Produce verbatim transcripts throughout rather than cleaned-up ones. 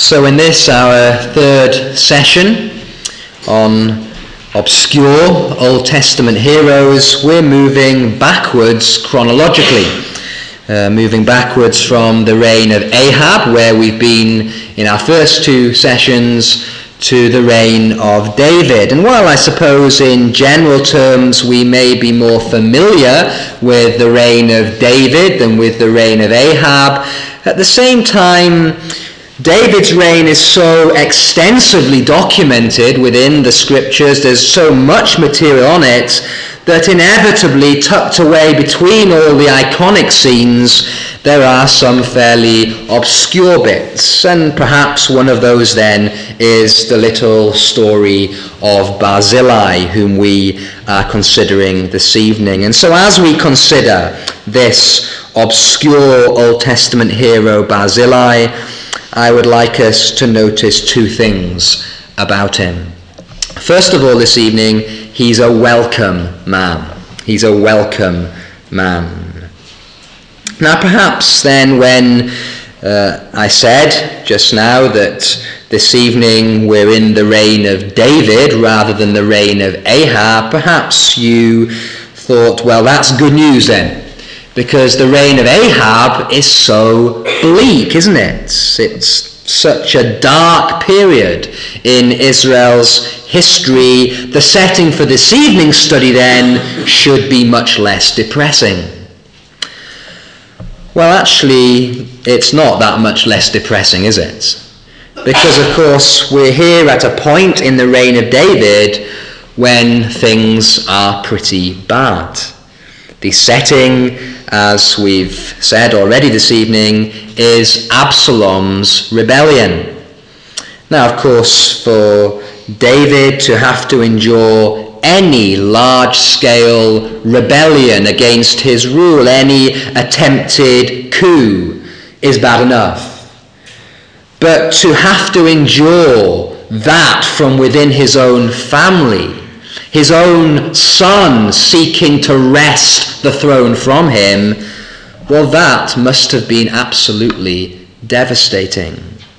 So in this, our third session on obscure Old Testament heroes, we're moving backwards chronologically. Uh, moving backwards from the reign of Ahab, where we've been in our first two sessions, to the reign of David. And while I suppose in general terms we may be more familiar with the reign of David than with the reign of Ahab, at the same time David's reign is so extensively documented within the scriptures, there's so much material on it, that inevitably tucked away between all the iconic scenes there are some fairly obscure bits, and perhaps one of those then is the little story of Barzillai, whom we are considering this evening. And so as we consider this obscure Old Testament hero Barzillai, I would like us to notice two things about him. First of all, this evening, he's a welcome man. He's a welcome man. Now, perhaps then when uh, I said just now that this evening we're in the reign of David rather than the reign of Ahab, perhaps you thought, well, that's good news then, because the reign of Ahab is so bleak, isn't it? It's such a dark period in Israel's history. The setting for this evening's study then should be much less depressing. Well, actually, it's not that much less depressing, is it? Because, of course, we're here at a point in the reign of David when things are pretty bad. The setting, as we've said already this evening, is Absalom's rebellion. Now, of course, for David to have to endure any large-scale rebellion against his rule, any attempted coup, is bad enough. But to have to endure that from within his own family, his own son seeking to wrest the throne from him, well, that must have been absolutely devastating.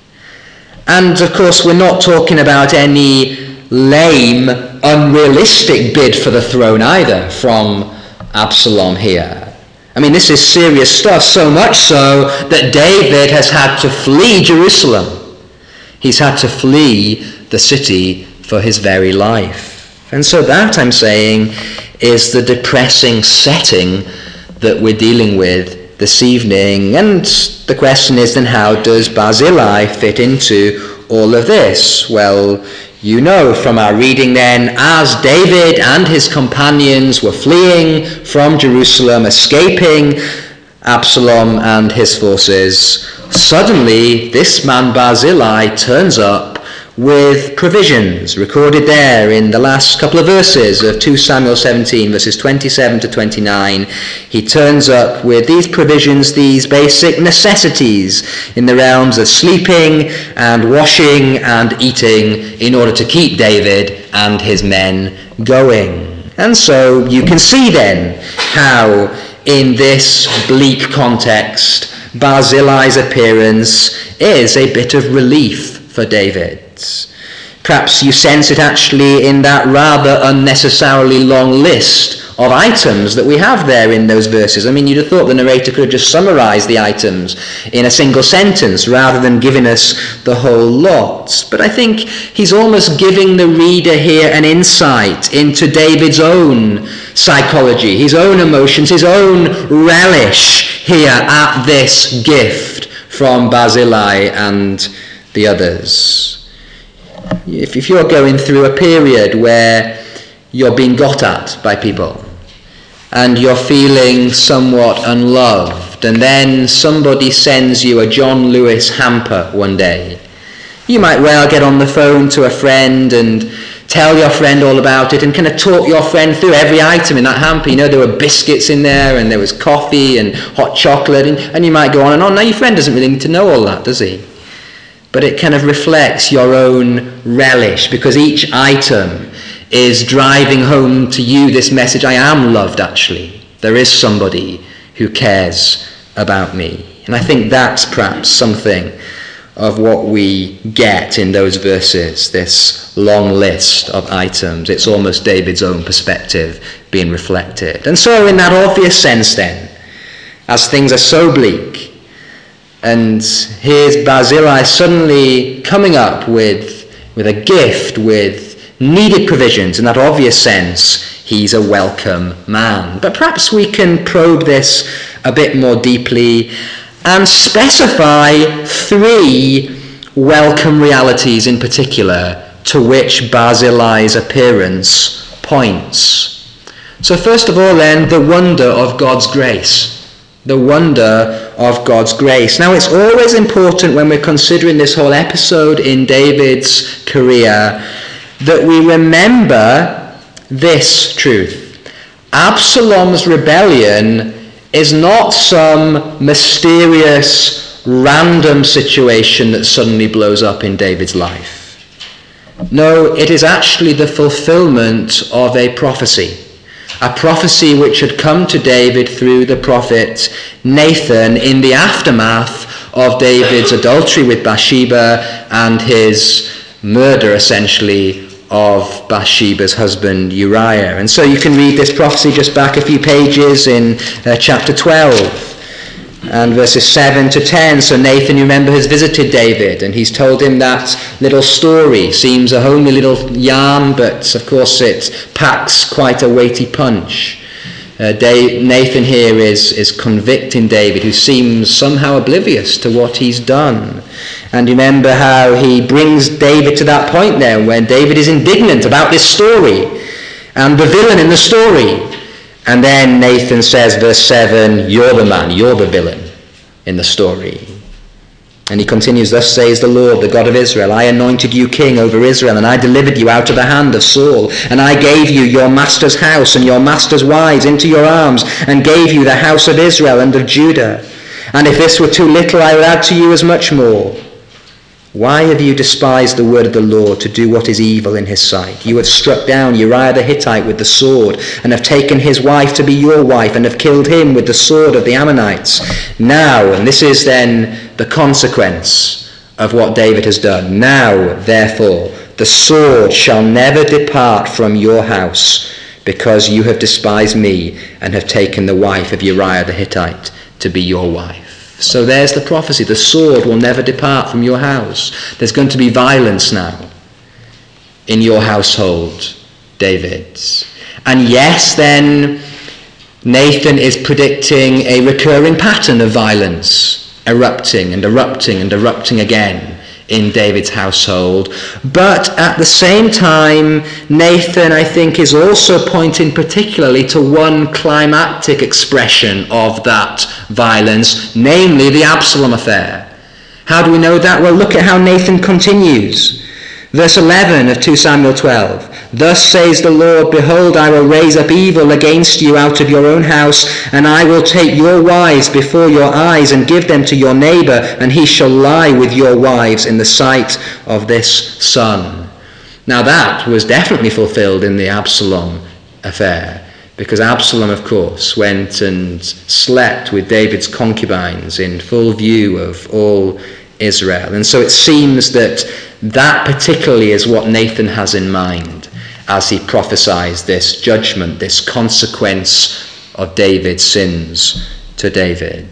And, of course, we're not talking about any lame, unrealistic bid for the throne either from Absalom here. I mean, this is serious stuff, so much so that David has had to flee Jerusalem. He's had to flee the city for his very life. And so that, I'm saying, is the depressing setting that we're dealing with this evening. And the question is then, how does Barzillai fit into all of this? Well, you know from our reading then, as David and his companions were fleeing from Jerusalem, escaping Absalom and his forces, suddenly this man Barzillai turns up with provisions, recorded there in the last couple of verses of Second Samuel seventeen, verses twenty-seven to twenty-nine. He turns up with these provisions, these basic necessities in the realms of sleeping and washing and eating in order to keep David and his men going. And so you can see then how in this bleak context Barzillai's appearance is a bit of relief for David. Perhaps you sense it actually in that rather unnecessarily long list of items that we have there in those verses. I mean, you'd have thought the narrator could have just summarized the items in a single sentence rather than giving us the whole lot. But I think he's almost giving the reader here an insight into David's own psychology, his own emotions, his own relish here at this gift from Barzillai and the others. If, if you're going through a period where you're being got at by people and you're feeling somewhat unloved, and then somebody sends you a John Lewis hamper one day, you might well get on the phone to a friend and tell your friend all about it and kind of talk your friend through every item in that hamper. You know, there were biscuits in there and there was coffee and hot chocolate, and, and you might go on and on. Now, your friend doesn't really need to know all that, does he? But it kind of reflects your own relish, because each item is driving home to you this message: I am loved, actually. There is somebody who cares about me. And I think that's perhaps something of what we get in those verses, this long list of items. It's almost David's own perspective being reflected. And so in that obvious sense then, as things are so bleak, and here's Barzillai suddenly coming up with, with a gift, with needed provisions, in that obvious sense, he's a welcome man. But perhaps we can probe this a bit more deeply and specify three welcome realities in particular to which Barzillai's appearance points. So first of all then, the wonder of God's grace. The wonder of God's grace. Now it's always important when we're considering this whole episode in David's career that we remember this truth. Absalom's rebellion is not some mysterious, random situation that suddenly blows up in David's life. No, it is actually the fulfillment of a prophecy. A prophecy which had come to David through the prophet Nathan in the aftermath of David's adultery with Bathsheba and his murder, essentially, of Bathsheba's husband Uriah. And so you can read this prophecy just back a few pages in uh, chapter twelve and verses seven to ten. So Nathan, you remember, has visited David and he's told him that little story. Seems a homely little yarn, but of course it packs quite a weighty punch. Uh, Dave, Nathan here is, is convicting David, who seems somehow oblivious to what he's done. And remember how he brings David to that point there when David is indignant about this story and the villain in the story. And then Nathan says, verse seven, you're the man, you're the villain in the story. And he continues, thus says the Lord, the God of Israel, I anointed you king over Israel, and I delivered you out of the hand of Saul. And I gave you your master's house and your master's wives into your arms, and gave you the house of Israel and of Judah. And if this were too little, I would add to you as much more. Why have you despised the word of the Lord to do what is evil in his sight? You have struck down Uriah the Hittite with the sword, and have taken his wife to be your wife, and have killed him with the sword of the Ammonites. Now, and this is then the consequence of what David has done. Now, therefore, the sword shall never depart from your house, because you have despised me, and have taken the wife of Uriah the Hittite to be your wife. So there's the prophecy. The sword will never depart from your house. There's going to be violence now in your household, David. And yes, then, Nathan is predicting a recurring pattern of violence, erupting and erupting and erupting again in David's household. But at the same time, Nathan, I think, is also pointing particularly to one climactic expression of that violence, namely the Absalom affair. How do we know that? Well, look at how Nathan continues. Verse eleven of Second Samuel twelve. Thus says the Lord, behold, I will raise up evil against you out of your own house, and I will take your wives before your eyes and give them to your neighbor, and he shall lie with your wives in the sight of this son. Now that was definitely fulfilled in the Absalom affair, because Absalom, of course, went and slept with David's concubines in full view of all Israel. And so it seems that that particularly is what Nathan has in mind as he prophesies this judgment, this consequence of David's sins to David.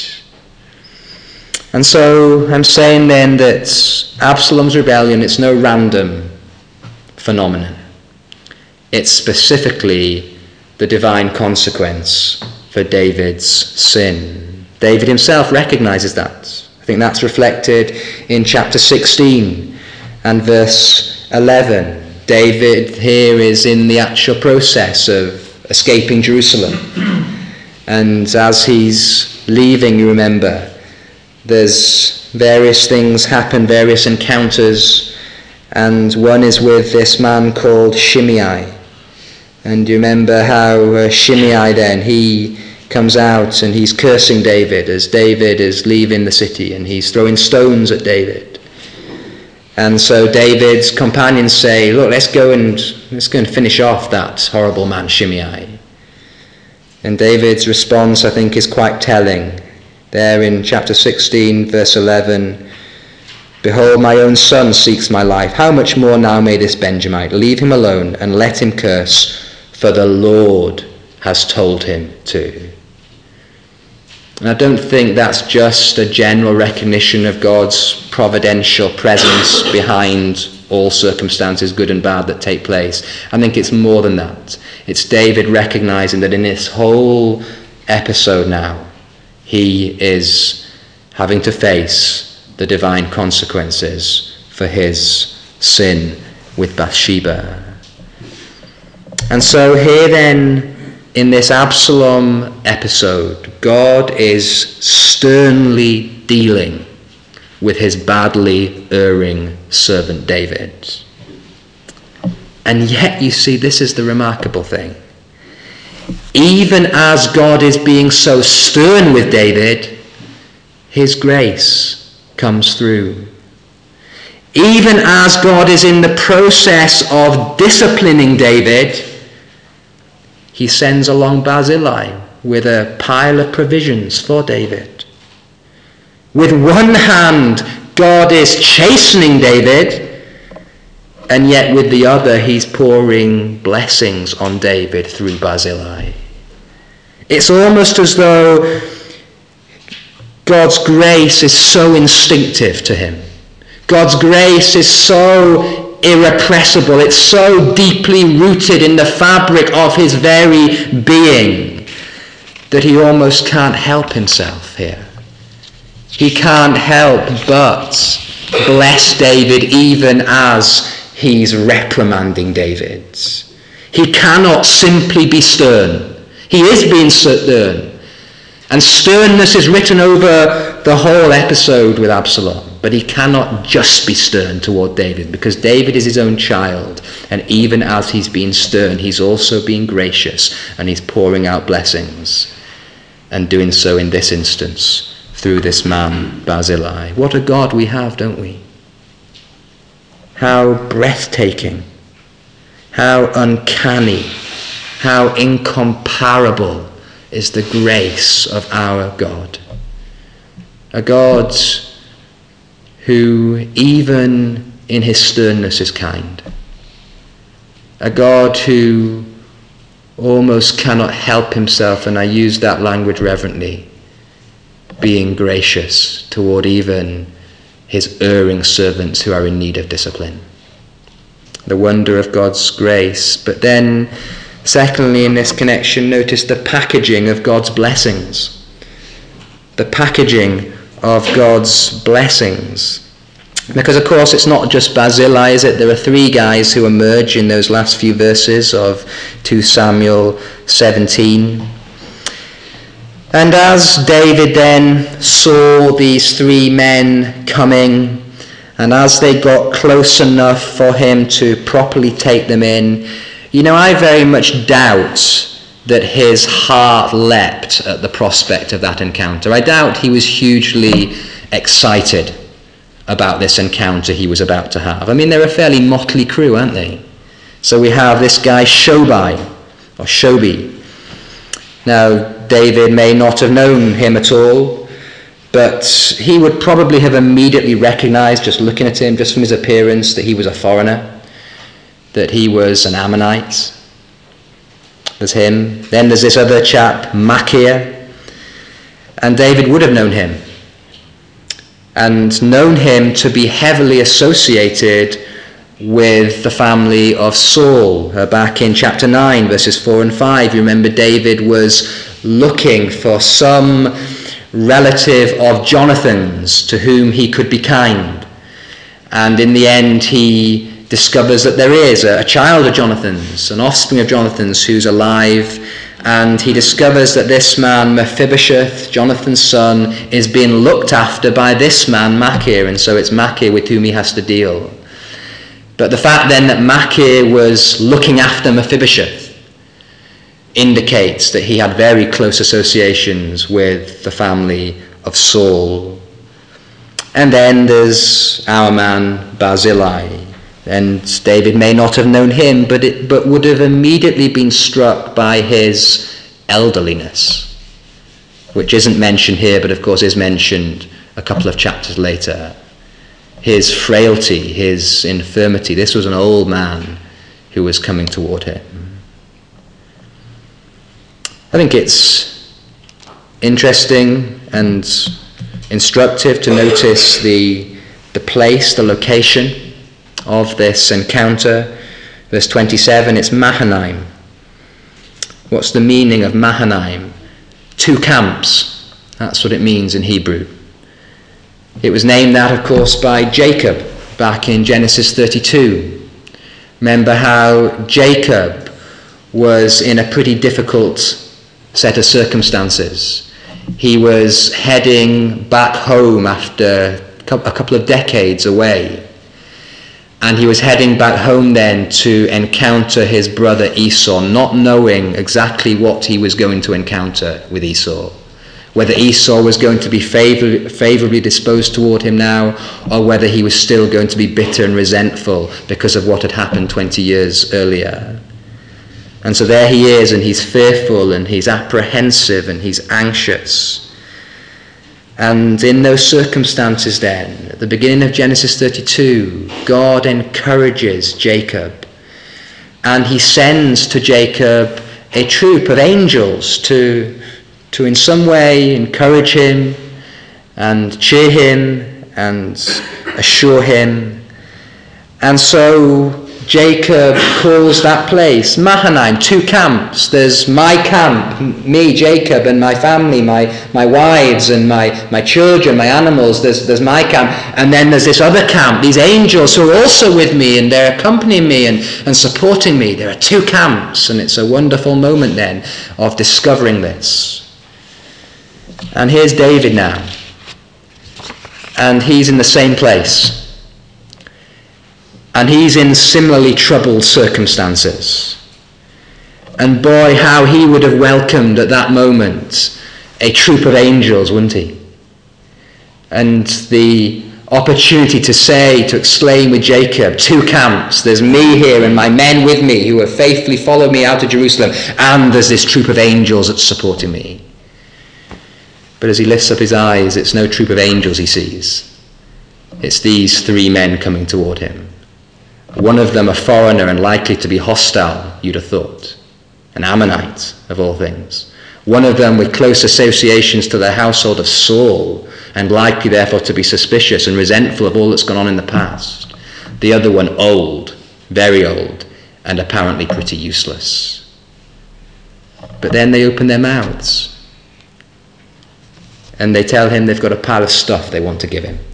And so I'm saying then that Absalom's rebellion, it's no random phenomenon. It's specifically the divine consequence for David's sin. David himself recognizes that. I think that's reflected in chapter sixteen and verse eleven. David here is in the actual process of escaping Jerusalem. And as he's leaving, you remember, there's various things happen, various encounters, and one is with this man called Shimei. And you remember how uh, Shimei then, he comes out and he's cursing David as David is leaving the city, and he's throwing stones at David. And so David's companions say, look, let's go and let's go and finish off that horrible man Shimei. And David's response, I think, is quite telling. There in chapter sixteen, verse eleven, Behold, my own son seeks my life. How much more now may this Benjamite? Leave him alone and let him curse, for the Lord has told him to. And I don't think that's just a general recognition of God's providential presence behind all circumstances, good and bad, that take place. I think it's more than that. It's David recognizing that in this whole episode now, he is having to face the divine consequences for his sin with Bathsheba. And so here then, in this Absalom episode, God is sternly dealing with his badly erring servant David. And yet, you see, this is the remarkable thing. Even as God is being so stern with David, his grace comes through. Even as God is in the process of disciplining David, he sends along Barzillai with a pile of provisions for David. With one hand, God is chastening David, and yet with the other, he's pouring blessings on David through Barzillai. It's almost as though God's grace is so instinctive to him. God's grace is so irrepressible. It's so deeply rooted in the fabric of his very being that he almost can't help himself here. He can't help but bless David even as he's reprimanding David. He cannot simply be stern. He is being stern. And sternness is written over the whole episode with Absalom. But he cannot just be stern toward David, because David is his own child. And even as he's being stern, he's also being gracious, and he's pouring out blessings, and doing so in this instance through this man Barzillai. What a God we have, don't we? How breathtaking, how uncanny, how incomparable is the grace of our God. A God who even in his sternness is kind. A God who almost cannot help himself, and I use that language reverently, being gracious toward even his erring servants who are in need of discipline. The wonder of God's grace. But then, secondly, in this connection, notice the packaging of God's blessings. The packaging of God's blessings. Because, of course, it's not just Barzillai, is it? There are three guys who emerge in those last few verses of Second Samuel seventeen. And as David then saw these three men coming, and as they got close enough for him to properly take them in, you know, I very much doubt that his heart leapt at the prospect of that encounter. I doubt he was hugely excited about this encounter he was about to have. I mean, they're a fairly motley crew, aren't they? So we have this guy Shobai, or Shobi. Now, David may not have known him at all, but he would probably have immediately recognized, just looking at him, just from his appearance, that he was a foreigner, that he was an Ammonite. There's him. Then there's this other chap, Machir, and David would have known him, and known him to be heavily associated with the family of Saul. Uh, back in chapter nine, verses four and five, you remember David was looking for some relative of Jonathan's to whom he could be kind. And in the end, he discovers that there is a, a child of Jonathan's, an offspring of Jonathan's who's alive. And he discovers that this man, Mephibosheth, Jonathan's son, is being looked after by this man, Machir. And so it's Machir with whom he has to deal. But the fact then that Machir was looking after Mephibosheth indicates that he had very close associations with the family of Saul. And then there's our man Barzillai. And David may not have known him, but it, but would have immediately been struck by his elderliness, which isn't mentioned here, but of course is mentioned a couple of chapters later. his frailty, his infirmity. This was an old man who was coming toward him. I think it's interesting and instructive to notice the, the place, the location of this encounter. Verse twenty-seven, it's Mahanaim. What's the meaning of Mahanaim? Two camps. That's what it means in Hebrew. It was named that, of course, by Jacob back in Genesis thirty-two. Remember how Jacob was in a pretty difficult set of circumstances. He was heading back home after a couple of decades away. And he was heading back home then to encounter his brother Esau, not knowing exactly what he was going to encounter with Esau. Whether Esau was going to be favor- favorably disposed toward him now, or whether he was still going to be bitter and resentful because of what had happened twenty years earlier. And so there he is, and he's fearful, and he's apprehensive, and he's anxious. And in those circumstances then, at the beginning of Genesis thirty-two, God encourages Jacob, and he sends to Jacob a troop of angels to, to in some way encourage him and cheer him and assure him. And so Jacob calls that place Mahanaim, two camps. There's my camp, me, Jacob, and my family, my, my wives and my, my children, my animals. There's, there's my camp. And then there's this other camp, these angels who are also with me, and they're accompanying me and, and supporting me. There are two camps, and it's a wonderful moment then of discovering this. And here's David now. And he's in the same place. And he's in similarly troubled circumstances. And boy, how he would have welcomed at that moment a troop of angels, wouldn't he? And the opportunity to say, to exclaim with Jacob, two camps. There's me here and my men with me who have faithfully followed me out of Jerusalem. And there's this troop of angels that's supporting me. But as he lifts up his eyes, it's no troop of angels he sees. It's these three men coming toward him. One of them a foreigner and likely to be hostile, you'd have thought. An Ammonite, of all things. One of them with close associations to the household of Saul, and likely therefore to be suspicious and resentful of all that's gone on in the past. The other one old, very old, and apparently pretty useless. But then they open their mouths, and they tell him they've got a pile of stuff they want to give him.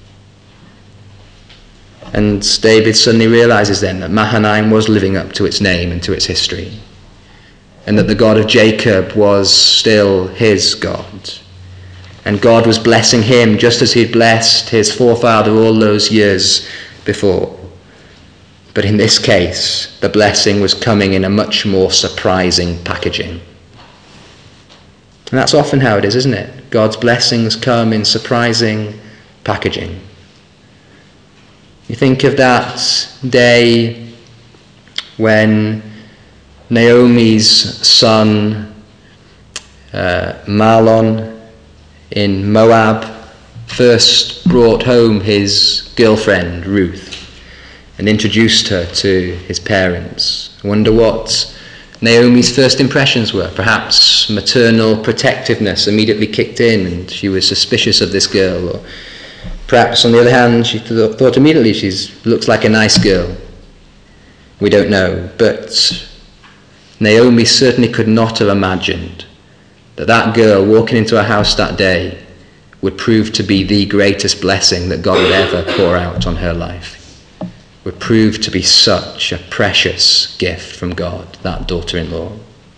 And David suddenly realizes then that Mahanaim was living up to its name and to its history, and that the God of Jacob was still his God. And God was blessing him just as he'd blessed his forefather all those years before. But in this case, the blessing was coming in a much more surprising packaging. And that's often how it is, isn't it? God's blessings come in surprising packaging. You think of that day when Naomi's son uh, Mahlon in Moab first brought home his girlfriend Ruth and introduced her to his parents. I wonder what Naomi's first impressions were. Perhaps maternal protectiveness immediately kicked in and she was suspicious of this girl, or perhaps, on the other hand, she th- thought immediately she looks like a nice girl. We don't know. But Naomi certainly could not have imagined that that girl walking into her house that day would prove to be the greatest blessing that God would ever pour out on her life. Would prove to be such a precious gift from God, that daughter-in-law.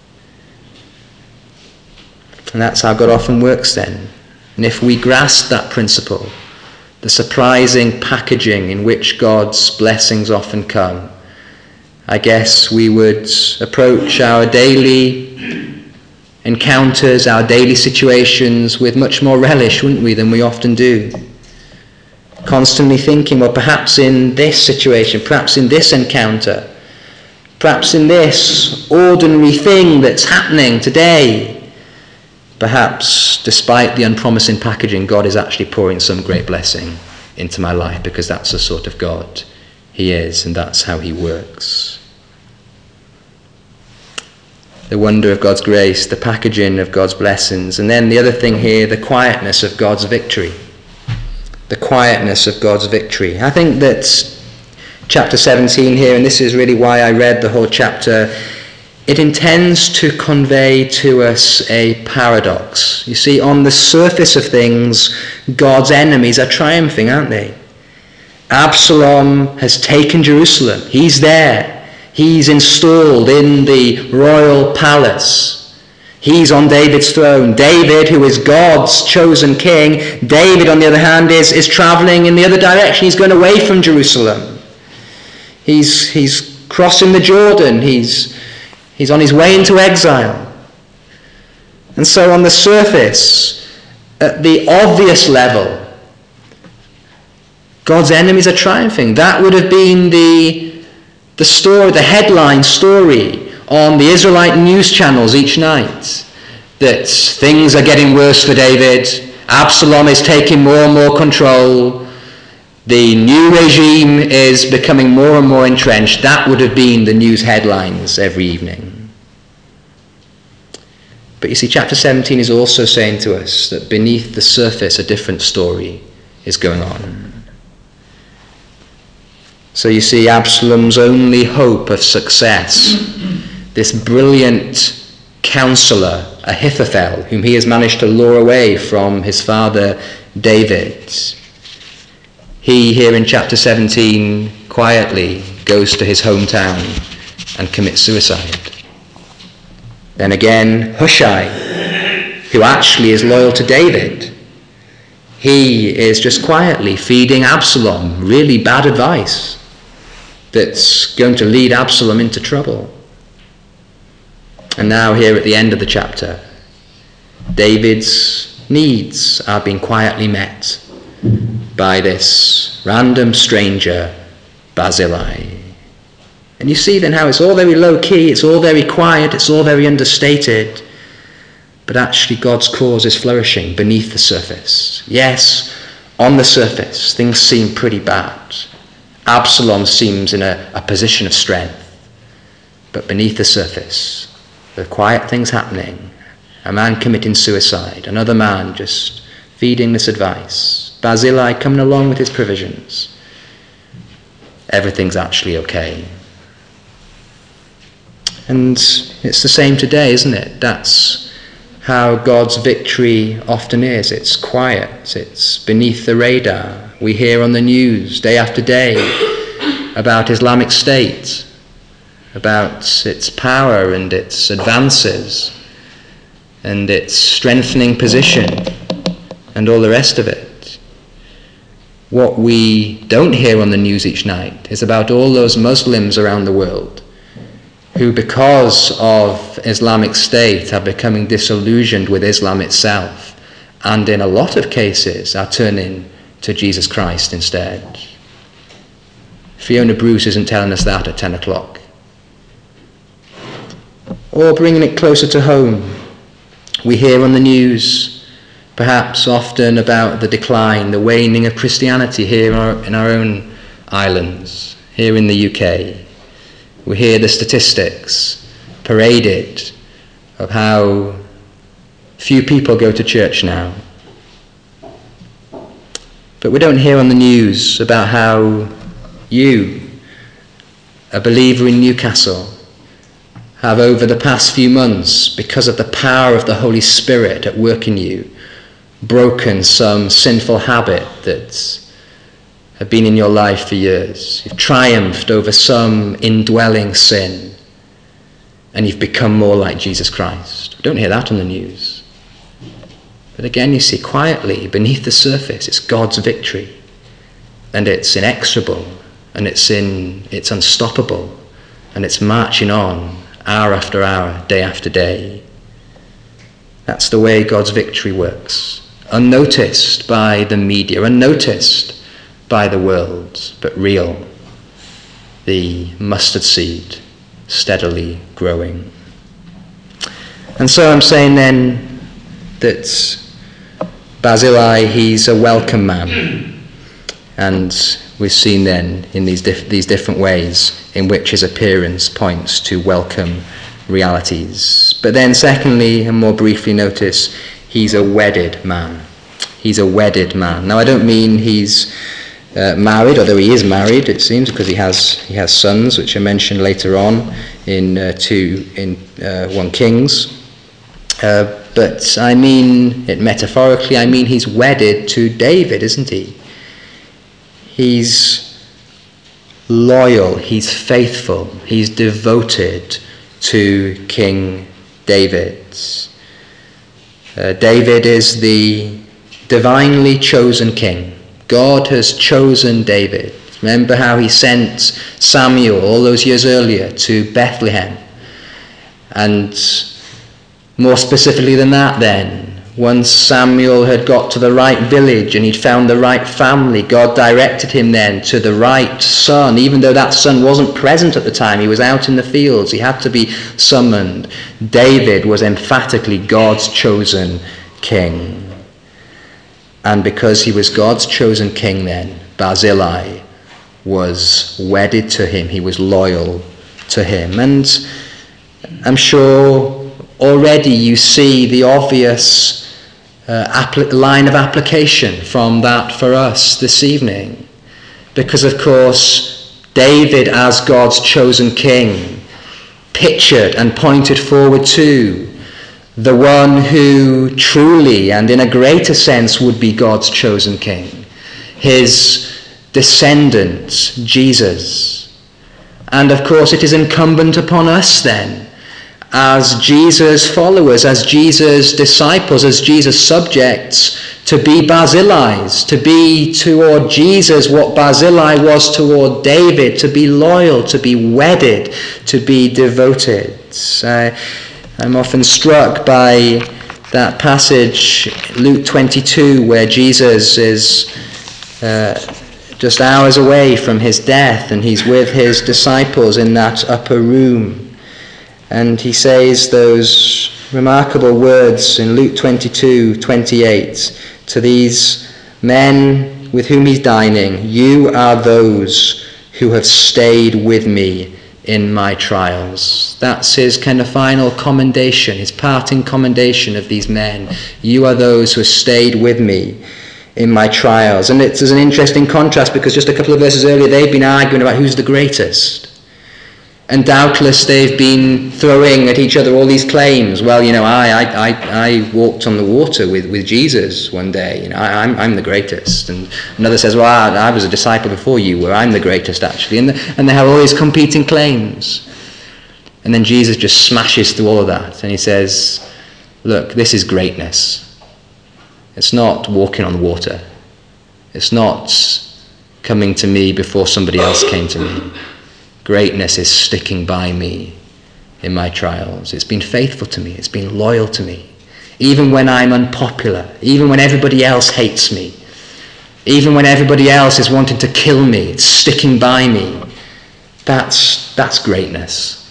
And that's how God often works then. And if we grasp that principle, the surprising packaging in which God's blessings often come, I guess we would approach our daily encounters, our daily situations with much more relish, wouldn't we, than we often do. Constantly thinking, well, perhaps in this situation, perhaps in this encounter, perhaps in this ordinary thing that's happening today, perhaps, despite the unpromising packaging, God is actually pouring some great blessing into my life, because that's the sort of God he is, and that's how he works. The wonder of God's grace, the packaging of God's blessings, and then the other thing here, the quietness of God's victory. The quietness of God's victory. I think that chapter seventeen here, and this is really why I read the whole chapter, it intends to convey to us a paradox. You see, on the surface of things, God's enemies are triumphing, aren't they? Absalom has taken Jerusalem. He's there. He's installed in the royal palace. He's on David's throne. David, who is God's chosen king, David, on the other hand, is, is traveling in the other direction. He's going away from Jerusalem. He's, he's crossing the Jordan. He's, he's on his way into exile. And so on the surface, at the obvious level, God's enemies are triumphing. That would have been the The story, the headline story on the Israelite news channels each night, that things are getting worse for David, Absalom is taking more and more control, the new regime is becoming more and more entrenched. That would have been the news headlines every evening. But you see, chapter seventeen is also saying to us that beneath the surface a different story is going on. So you see, Absalom's only hope of success, this brilliant counselor, Ahithophel, whom he has managed to lure away from his father David, he, here in chapter seventeen, quietly goes to his hometown and commits suicide. Then again, Hushai, who actually is loyal to David, he is just quietly feeding Absalom really bad advice that's going to lead Absalom into trouble. And now here at the end of the chapter, David's needs are being quietly met by this random stranger, Barzillai. And you see then how it's all very low-key, it's all very quiet, it's all very understated, but actually God's cause is flourishing beneath the surface. Yes, on the surface, things seem pretty bad. Absalom seems in a, a position of strength, but beneath the surface, the quiet things happening, a man committing suicide, another man just feeding this advice, Barzillai coming along with his provisions. Everything's actually okay. And it's the same today, isn't it? That's how God's victory often is. It's quiet, it's beneath the radar. We hear on the news day after day about Islamic State, about its power and its advances and its strengthening position and all the rest of it. What we don't hear on the news each night is about all those Muslims around the world who, because of Islamic State, are becoming disillusioned with Islam itself, and in a lot of cases are turning to Jesus Christ instead. Fiona Bruce isn't telling us that at ten o'clock. Or bringing it closer to home, we hear on the news, perhaps often, about the decline, the waning of Christianity here in our, in our own islands, here in the U K. We hear the statistics paraded of how few people go to church now. But we don't hear on the news about how you, a believer in Newcastle, have over the past few months, because of the power of the Holy Spirit at work in you, broken some sinful habit that had been in your life for years. You've triumphed over some indwelling sin, and you've become more like Jesus Christ. We don't hear that on the news. But again, you see, quietly, beneath the surface, it's God's victory. And it's inexorable, and it's in it's unstoppable, and it's marching on, hour after hour, day after day. That's the way God's victory works. Unnoticed by the media, unnoticed by the world, but real. The mustard seed steadily growing. And so I'm saying then that Barzillai, he's a welcome man. And we've seen then in these dif- these different ways in which his appearance points to welcome realities. But then secondly, and more briefly, notice he's a wedded man. He's a wedded man. Now I don't mean he's uh, married, although he is married, it seems, because he has he has sons, which are mentioned later on in uh, two in uh, First Kings. Uh, but I mean it metaphorically. I mean he's wedded to David, isn't he? He's loyal, he's faithful, he's devoted to King David. Uh, David is the divinely chosen king. God has chosen David. Remember how he sent Samuel all those years earlier to Bethlehem. And more specifically than that then, once Samuel had got to the right village and he'd found the right family, God directed him then to the right son. Even though that son wasn't present at the time, he was out in the fields, he had to be summoned. David was emphatically God's chosen king. And because he was God's chosen king then, Barzillai was wedded to him, he was loyal to him. And I'm sure already you see the obvious uh, appli- line of application from that for us this evening. Because of course, David as God's chosen king pictured and pointed forward to the one who truly and in a greater sense would be God's chosen king, his descendant, Jesus. And of course it is incumbent upon us then, as Jesus' followers, as Jesus' disciples, as Jesus' subjects, to be Barzillais, to be toward Jesus what Barzillai was toward David, to be loyal, to be wedded, to be devoted. Uh, I'm often struck by that passage, Luke twenty-two, where Jesus is uh, just hours away from his death, and he's with his disciples in that upper room. And he says those remarkable words in Luke twenty-two twenty-eight to these men with whom he's dining: "You are those who have stayed with me in my trials." That's his kind of final commendation, his parting commendation of these men. You are those who have stayed with me in my trials. And it's an interesting contrast, because just a couple of verses earlier they've been arguing about who's the greatest. And doubtless they've been throwing at each other all these claims. Well, you know, I I, I, I walked on the water with, with Jesus one day. You know, I, I'm I'm the greatest. And another says, well, I, I was a disciple before you were. I'm the greatest, actually. And the, and they have all these competing claims. And then Jesus just smashes through all of that, and he says, look, this is greatness. It's not walking on the water. It's not coming to me before somebody else came to me. Greatness is sticking by me in my trials. It's been faithful to me. It's been loyal to me. Even when I'm unpopular, even when everybody else hates me, even when everybody else is wanting to kill me, it's sticking by me. That's, that's greatness.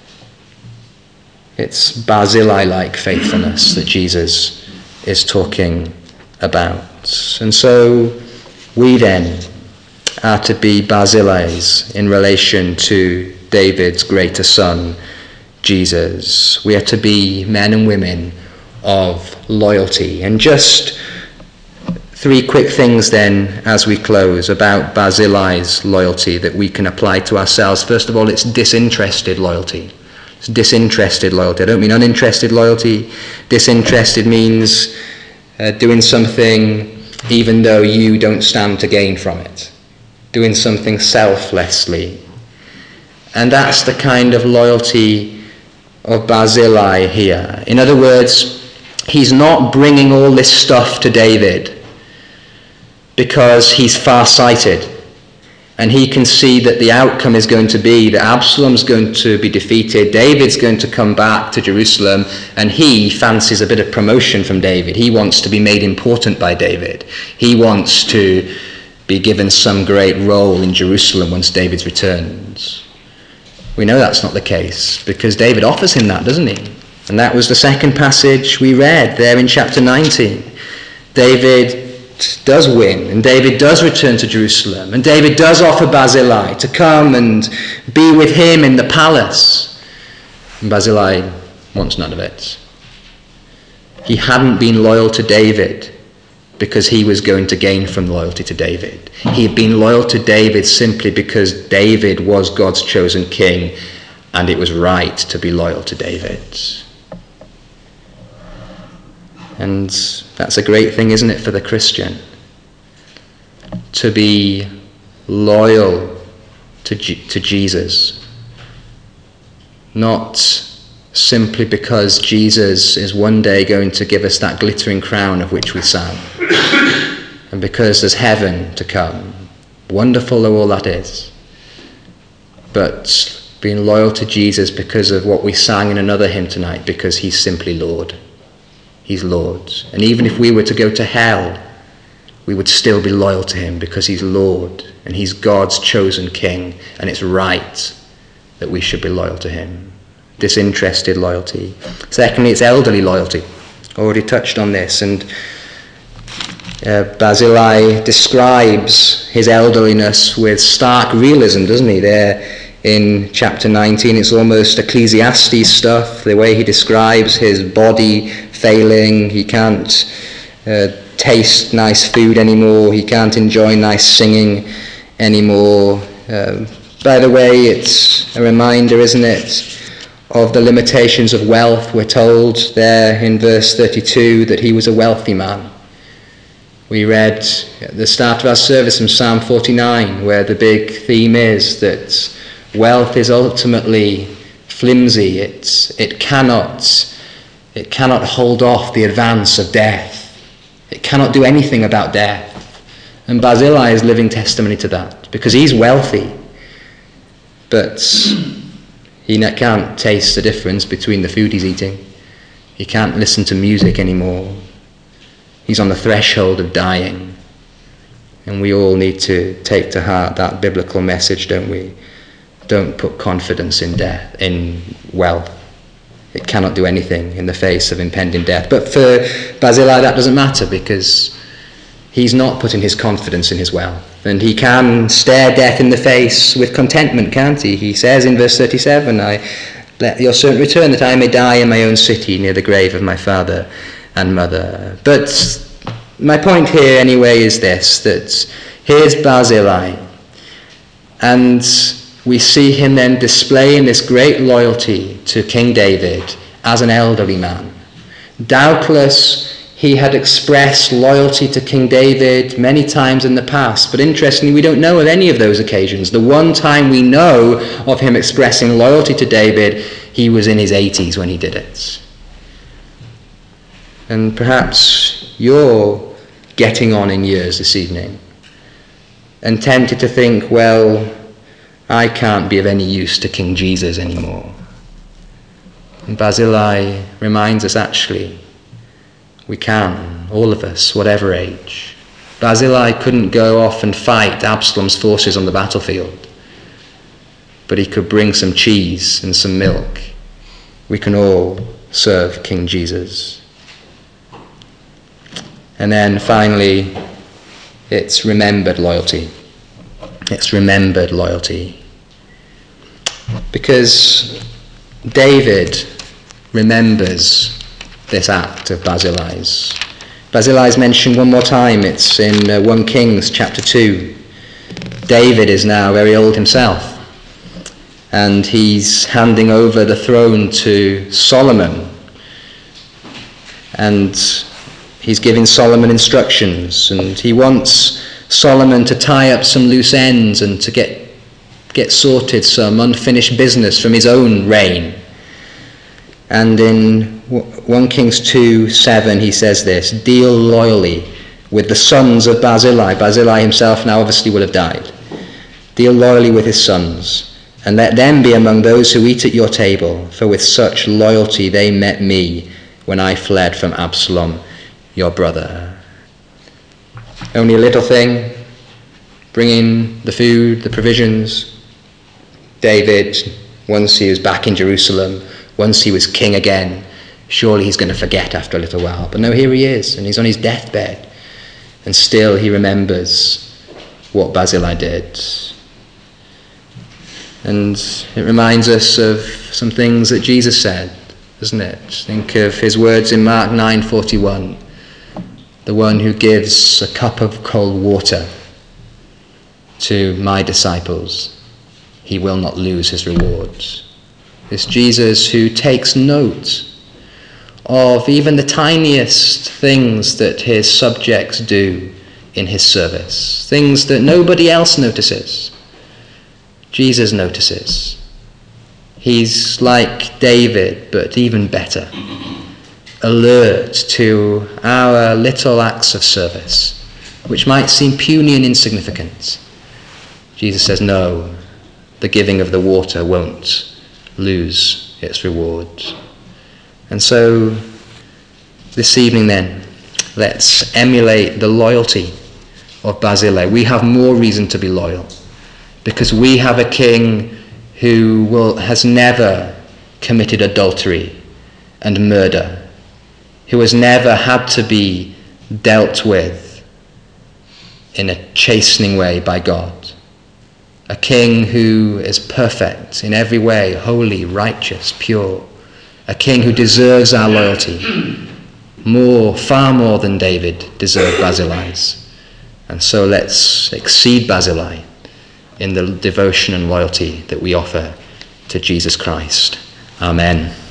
It's Barzillai-like faithfulness that Jesus is talking about. And so we then are to be Barzillais in relation to David's greater son, Jesus. We are to be men and women of loyalty. And just three quick things then as we close about Barzillai's loyalty that we can apply to ourselves. First of all, it's disinterested loyalty. It's disinterested loyalty. I don't mean uninterested loyalty. Disinterested means uh, doing something even though you don't stand to gain from it. Doing something selflessly. And that's the kind of loyalty of Barzillai here. In other words, he's not bringing all this stuff to David because he's far-sighted and he can see that the outcome is going to be that Absalom's going to be defeated, David's going to come back to Jerusalem, and he fancies a bit of promotion from David. He wants to be made important by David. He wants to be given some great role in Jerusalem once David's returns. We know that's not the case, because David offers him that, doesn't he? And that was the second passage we read there in chapter nineteen. David does win, and David does return to Jerusalem, and David does offer Barzillai to come and be with him in the palace. And Barzillai wants none of it. He hadn't been loyal to David because he was going to gain from loyalty to David. He had been loyal to David simply because David was God's chosen king, and it was right to be loyal to David. And that's a great thing, isn't it, for the Christian? To be loyal to, G- to Jesus. Not simply because Jesus is one day going to give us that glittering crown of which we sang. And because there's heaven to come. Wonderful though all that is. But being loyal to Jesus because of what we sang in another hymn tonight, because he's simply Lord. He's Lord. And even if we were to go to hell, we would still be loyal to him because he's Lord and he's God's chosen king, and it's right that we should be loyal to him. Disinterested loyalty. Secondly, it's elderly loyalty. Already touched on this, and uh, Barzillai describes his elderliness with stark realism, doesn't he? There in chapter nineteen, it's almost Ecclesiastes stuff, the way he describes his body failing. He can't uh, taste nice food anymore. He can't enjoy nice singing anymore. Uh, by the way, it's a reminder, isn't it, of the limitations of wealth. We're told there in verse thirty-two that he was a wealthy man. We read at the start of our service from Psalm forty-nine, where the big theme is that wealth is ultimately flimsy. It's, it cannot it cannot hold off the advance of death. It cannot do anything about death. And Barzillai is living testimony to that, because he's wealthy, but he can't taste the difference between the food he's eating. He can't listen to music anymore. He's on the threshold of dying. And we all need to take to heart that biblical message, don't we? Don't put confidence in death, in wealth. It cannot do anything in the face of impending death. But for Barzillai, that doesn't matter, because he's not putting his confidence in his wealth. And he can stare death in the face with contentment, can't he? He says in verse thirty-seven, I let your servant return that I may die in my own city near the grave of my father and mother. But my point here anyway is this, that here's Barzillai, and we see him then displaying this great loyalty to King David as an elderly man. Doubtless he had expressed loyalty to King David many times in the past, but interestingly, we don't know of any of those occasions. The one time we know of him expressing loyalty to David, he was in his eighties when he did it. And perhaps you're getting on in years this evening and tempted to think, well, I can't be of any use to King Jesus anymore. And Barzillai reminds us, actually, we can, all of us, whatever age. Barzillai couldn't go off and fight Absalom's forces on the battlefield, but he could bring some cheese and some milk. We can all serve King Jesus. And then finally, it's remembered loyalty. It's remembered loyalty. Because David remembers this act of Barzillai's. Barzillai is mentioned one more time. It's in uh, First Kings chapter two. David is now very old himself, and he's handing over the throne to Solomon, and he's giving Solomon instructions, and he wants Solomon to tie up some loose ends and to get get sorted some unfinished business from his own reign. And in First Kings two seven he says this, deal loyally with the sons of Barzillai. Barzillai himself now obviously will have died. Deal loyally with his sons, and let them be among those who eat at your table, for with such loyalty they met me when I fled from Absalom, your brother. Only a little thing, bringing the food, the provisions. David, once he was back in Jerusalem, once he was king again, surely he's going to forget after a little while. But no, here he is, and he's on his deathbed. And still he remembers what Barzillai did. And it reminds us of some things that Jesus said, doesn't it? Think of his words in Mark nine forty-one. The one who gives a cup of cold water to my disciples, he will not lose his reward. This Jesus who takes note of even the tiniest things that his subjects do in his service, things that nobody else notices. Jesus notices. He's like David, but even better, alert to our little acts of service, which might seem puny and insignificant. Jesus says, no, the giving of the water won't lose its reward. And so this evening then, let's emulate the loyalty of Barzillai. We have more reason to be loyal because we have a king who will, has never committed adultery and murder, who has never had to be dealt with in a chastening way by God. A king who is perfect in every way, holy, righteous, pure. A king who deserves our loyalty more, far more than David deserved Barzillai's. And so let's exceed Barzillai in the devotion and loyalty that we offer to Jesus Christ. Amen.